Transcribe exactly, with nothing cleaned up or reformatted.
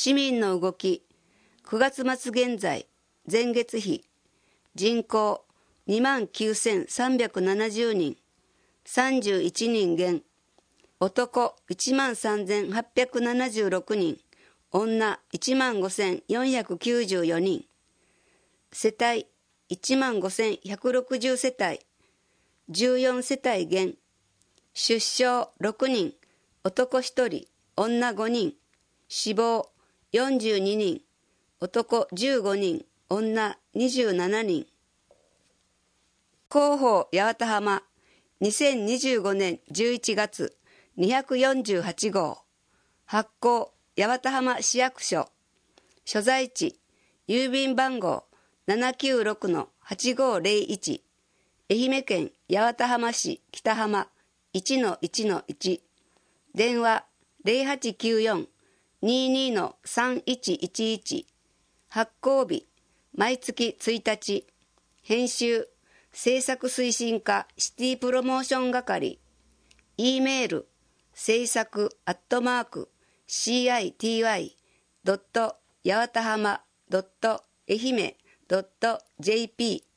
市民の動き、くがつ末現在、前月比、人口にまんきゅうせんさんびゃくななじゅうにん、さんじゅういちにん減、男いちまんさんぜんはっぴゃくななじゅうろくにん、女いちまんごせんよんひゃくきゅうじゅうよにん、世帯いちまんごせんひゃくろくじゅう世帯、じゅうよん世帯減、出生ろくにん、男ひとり、女ごにん、死亡よんじゅうににん、男じゅうごにん、女にじゅうななにん。広報八幡浜にせんにじゅうごねんじゅういちがつにひゃくよんじゅうはちごう、発行八幡浜市役所、所在地郵便番号 ななきゅうろくのはちごーぜろいち、愛媛県八幡浜市北浜 いちのいちのいち、電話 ゼロはちきゅうよん にーにーのさんいちいちいち、発行日毎月ついたち、編集制作推進課シティプロモーション係、E メール制作アットマーク シーアイティーワイ ドット 八幡浜 ドット 愛媛 ドット ジェーピー